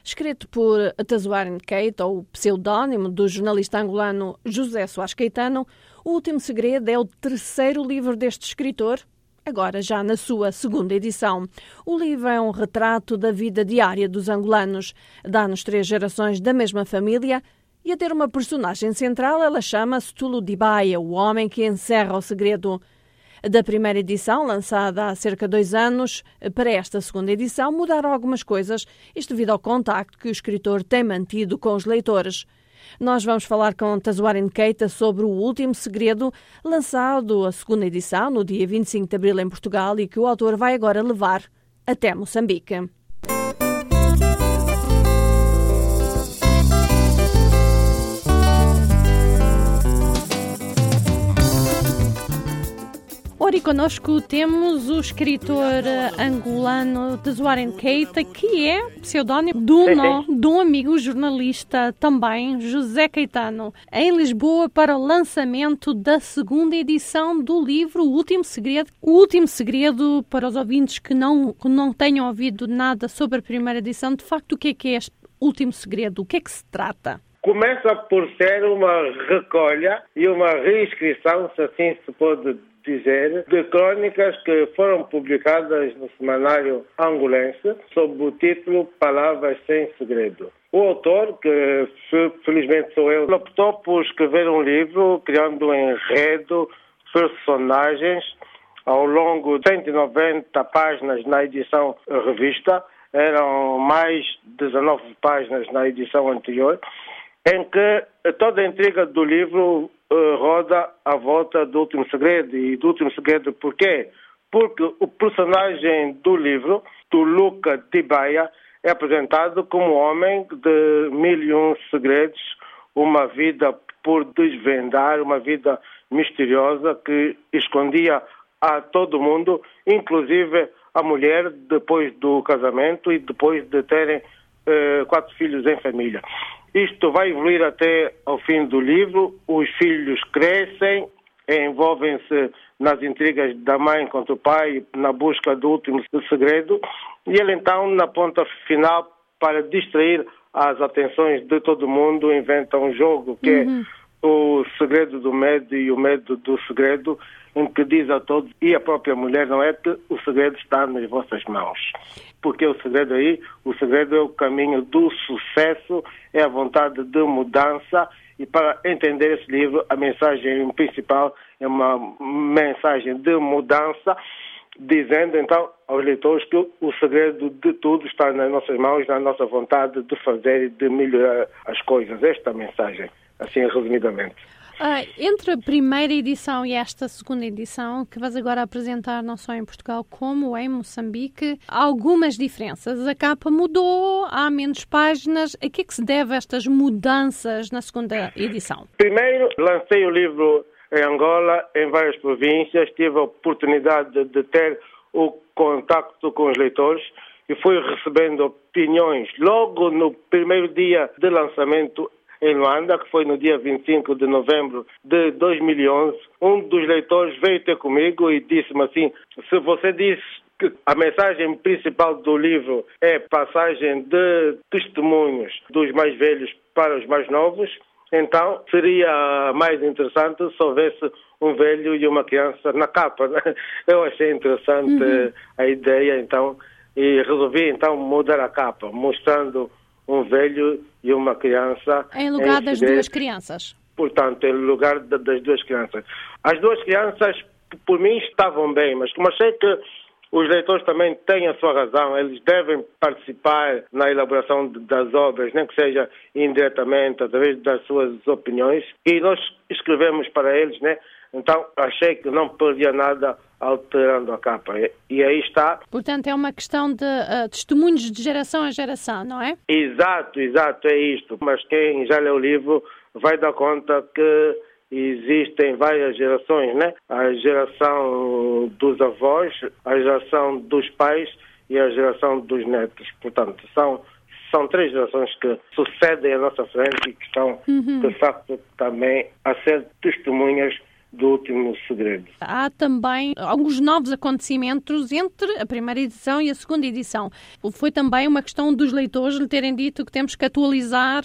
Escrito por Tazouarine Keita, ou pseudónimo do jornalista angolano José Soares Caetano, O Último Segredo é o terceiro livro deste escritor, agora já na sua segunda edição. O livro é um retrato da vida diária dos angolanos. Dá-nos 3 gerações da mesma família e, a ter uma personagem central, ela chama-se Tulu Dibaia, o homem que encerra o segredo. Da primeira edição, lançada há cerca de 2 anos, para esta segunda edição mudaram algumas coisas, isto devido ao contacto que o escritor tem mantido com os leitores. Nós vamos falar com Tazouarine Keita sobre O Último Segredo, lançado a segunda edição no dia 25 de abril em Portugal e que o autor vai agora levar até Moçambique. Ora, e connosco temos o escritor angolano Tazouarine Keita, que é pseudónimo de um amigo jornalista também, José Caetano, em Lisboa, para o lançamento da segunda edição do livro O Último Segredo. O Último Segredo, para os ouvintes que não tenham ouvido nada sobre a primeira edição, de facto, o que é este Último Segredo? O que é que se trata? Começa por ser uma recolha e uma reescrição, se assim se pode dizer, de crônicas que foram publicadas no semanário angolense sob o título Palavras Sem Segredo. O autor, que felizmente sou eu, optou por escrever um livro criando um enredo, personagens, ao longo de 190 páginas na edição revista, eram mais 19 páginas na edição anterior, em que toda a intriga do livro roda à volta do Último Segredo. E do Último Segredo por quê? Porque o personagem do livro, Tuluca Dibaia, é apresentado como um homem de 1001 segredos, uma vida por desvendar, uma vida misteriosa que escondia a todo mundo, inclusive a mulher, depois do casamento e depois de terem 4 filhos em família. Isto vai evoluir até ao fim do livro. Os filhos crescem, envolvem-se nas intrigas da mãe contra o pai, na busca do último segredo, e ele então, na ponta final, para distrair as atenções de todo mundo, inventa um jogo que é o segredo do medo e o medo do segredo, em que diz a todos, e a própria mulher, não é, que o segredo está nas vossas mãos. Porque o segredo é o caminho do sucesso, é a vontade de mudança, e para entender esse livro, a mensagem principal é uma mensagem de mudança, dizendo então aos leitores que o segredo de tudo está nas nossas mãos, na nossa vontade de fazer e de melhorar as coisas. Esta é a mensagem, assim resumidamente. Entre a primeira edição e esta segunda edição, que vais agora apresentar não só em Portugal como em Moçambique, há algumas diferenças. A capa mudou, há menos páginas. A que é que se deve estas mudanças na segunda edição? Primeiro, lancei o livro em Angola, em várias províncias, tive a oportunidade de ter o contacto com os leitores e fui recebendo opiniões. Logo no primeiro dia de lançamento em Luanda, que foi no dia 25 de novembro de 2011, um dos leitores veio ter comigo e disse-me assim: se você diz que a mensagem principal do livro é passagem de testemunhos dos mais velhos para os mais novos, então seria mais interessante se houvesse um velho e uma criança na capa, né? Eu achei interessante a ideia, então, e resolvi então mudar a capa, mostrando um velho e uma criança. Em lugar das 2 crianças. Portanto, em lugar das 2 crianças. As 2 crianças, por mim, estavam bem, mas como achei que os leitores também têm a sua razão, eles devem participar na elaboração das obras, nem que seja indiretamente, através das suas opiniões, e nós escrevemos para eles, né? Então, achei que não perdia nada alterando a capa. E aí está. Portanto, é uma questão de testemunhos de geração a geração, não é? Exato, é isto. Mas quem já leu o livro vai dar conta que existem várias gerações, né? A geração dos avós, a geração dos pais e a geração dos netos. Portanto, são 3 gerações que sucedem à nossa frente e que estão, de facto, também a ser testemunhas do Último Segredo. Há também alguns novos acontecimentos entre a primeira edição e a segunda edição. Foi também uma questão dos leitores lhe terem dito que temos que atualizar...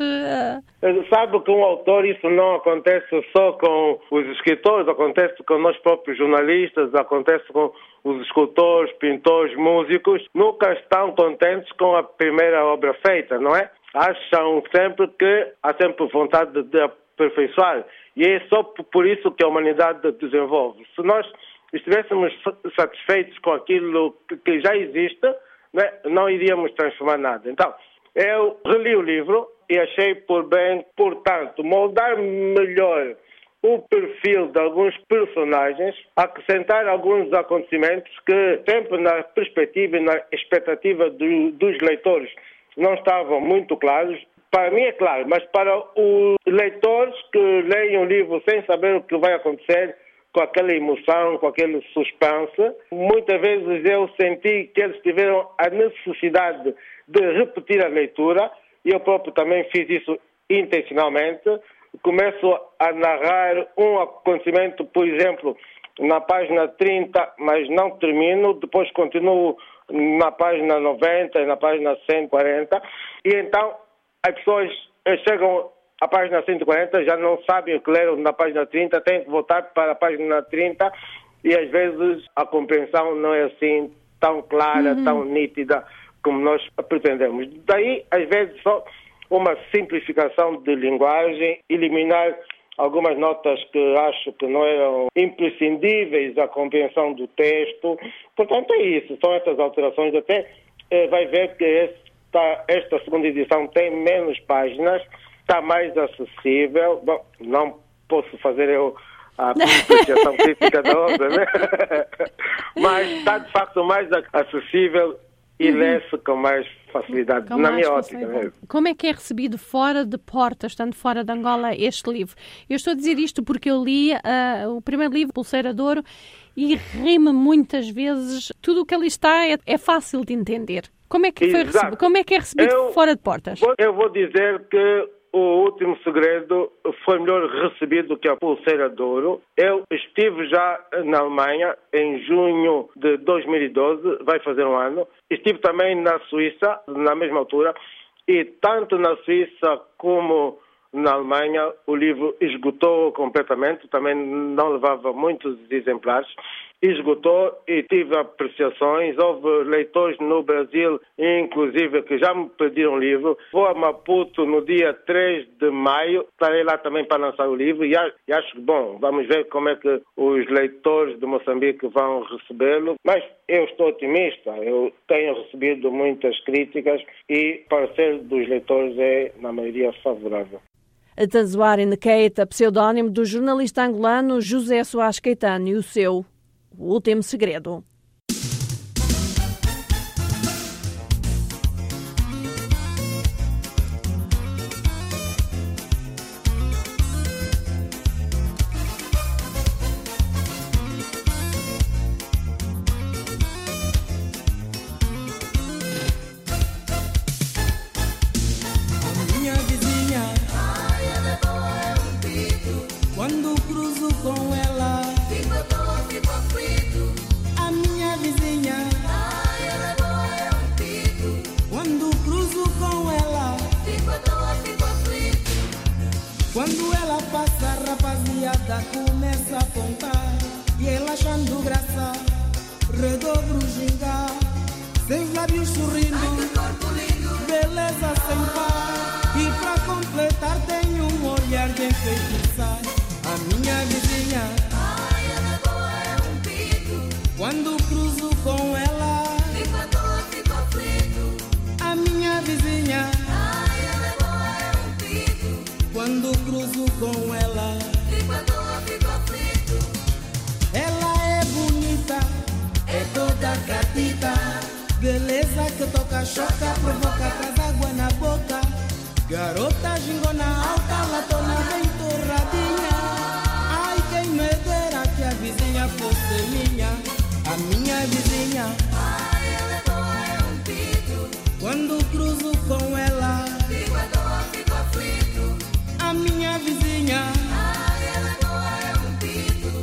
Sabe que um autor, isso não acontece só com os escritores, acontece com nós próprios jornalistas, acontece com os escultores, pintores, músicos. Nunca estão contentes com a primeira obra feita, não é? Acham sempre que há sempre vontade de aperfeiçoar. E é só por isso que a humanidade desenvolve. Se nós estivéssemos satisfeitos com aquilo que já existe, não iríamos transformar nada. Então, eu reli o livro e achei por bem, portanto, moldar melhor o perfil de alguns personagens, acrescentar alguns acontecimentos que, sempre na perspectiva e na expectativa dos leitores, não estavam muito claros. Para mim é claro, mas para os leitores que leem o livro sem saber o que vai acontecer, com aquela emoção, com aquele suspense, muitas vezes eu senti que eles tiveram a necessidade de repetir a leitura, e eu próprio também fiz isso intencionalmente. Começo a narrar um acontecimento, por exemplo, na página 30, mas não termino, depois continuo na página 90 e na página 140, e então as pessoas chegam à página 140, já não sabem o que leram na página 30, têm que voltar para a página 30 e às vezes a compreensão não é assim tão clara, tão nítida como nós pretendemos. Daí, às vezes, só uma simplificação de linguagem, eliminar algumas notas que acho que não eram imprescindíveis à compreensão do texto. Portanto, é isso, são essas alterações. Até vai ver que esta segunda edição tem menos páginas, está mais acessível. Bom, não posso fazer eu a apreciação crítica da obra, né? Mas está de facto mais acessível e lê-se com mais facilidade, na minha ótica mesmo. Como é que é recebido fora de Portas, estando fora de Angola, este livro? Eu estou a dizer isto porque eu li o primeiro livro, Pulseira de Ouro, e ri-me muitas vezes. Tudo o que ali está é fácil de entender. Como é que foi recebido? Como é que é recebido fora de Portas? Eu vou dizer que O Último Segredo foi melhor recebido que a Pulseira de Ouro. Eu estive já na Alemanha em junho de 2012, vai fazer um ano. Estive também na Suíça, na mesma altura, e tanto na Suíça como na Alemanha o livro esgotou completamente, também não levava muitos exemplares. Esgotou e tive apreciações. Houve leitores no Brasil, inclusive, que já me pediram livro. Vou a Maputo no dia 3 de maio. Estarei lá também para lançar o livro e acho que, bom, vamos ver como é que os leitores de Moçambique vão recebê-lo. Mas eu estou otimista. Eu tenho recebido muitas críticas e o parecer dos leitores é, na maioria, favorável. Atazuari Nkeita, pseudónimo do jornalista angolano José Soares Caetano, e o seu O Último Segredo. Minha vizinha, ai, ela é boa, é um pito. Quando cruzo com ela, fico aflito. A minha vizinha, ai, ela é boa, é um pito. Quando cruzo com ela, fico aflito. Quando ela passa, a rapaziada começa a apontar. E ela achando graça, redobro o gingar. Seus lábios sorrindo, ai, que corpo lindo, beleza sem par. E pra completar tem um olhar de enfeitiçar. A minha vizinha, ai, ela é boa, é um pito. Quando cruzo com ela, fico aflito. A minha vizinha, ai, ela é boa, é um pito. Quando cruzo com ela, fico aflito. Ela é bonita, é toda gatita. Beleza que toca, choca, provoca, traz água na boca. Garota gingona alta, latona bem torradinha. Ai, quem me dera que a vizinha fosse minha. A minha vizinha, ai, ela é boa, é um pito. Quando cruzo com ela, fico aflito. A minha vizinha, ai, ela é boa, é um pito.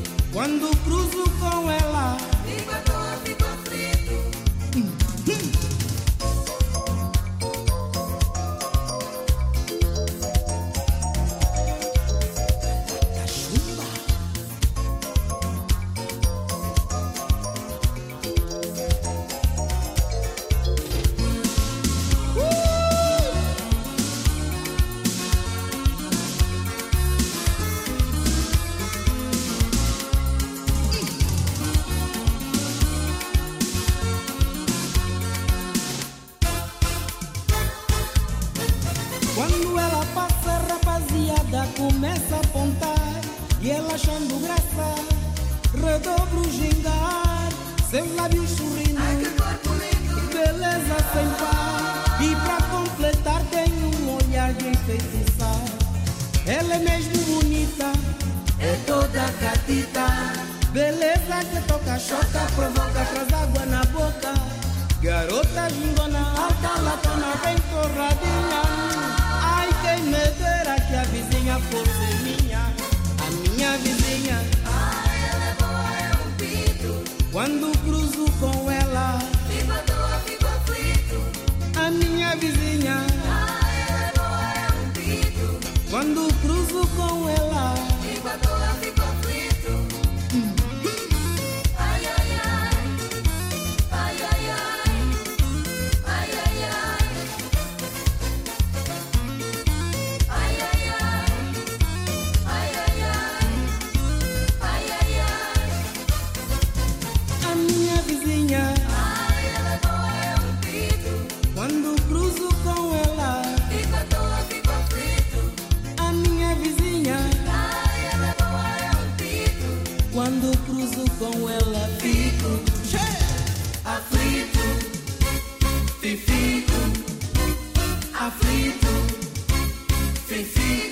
Quando ela passa, a rapaziada começa a apontar. E ela achando graça, redobra o gingar. Seus lábios sorrindo, ai que corpo lindo, beleza sem par. E pra completar tem um olhar de enfeitiçar. Ela é mesmo bonita, é toda catita. Beleza que toca, choca, provoca, traz água na boca. Garota gingona, alta latona, bem torradinha. Ai, quem me dera que a vizinha fosse minha. A minha vizinha, ai, ela é boa, é um pito. Quando cruzo com ela, fico à toa, fico aflito. a minha vizinha, ai, ela é boa, é um pito. quando cruzo com ela, fico à toa, fico aflito. Ai, ai, ai. Ai, ai, ai. Ai, ai, ai. Ai, ai, ai. Ai, ai, ai. Ai, ai, ai. a minha vizinha, Ai, ela é boa, é um pito. quando cruzo com ela, Fico à toa, fico aflito. a minha vizinha, Ai, ela é boa, é um pito. quando cruzo com ela, fico Aflito, fico, aflito, fico.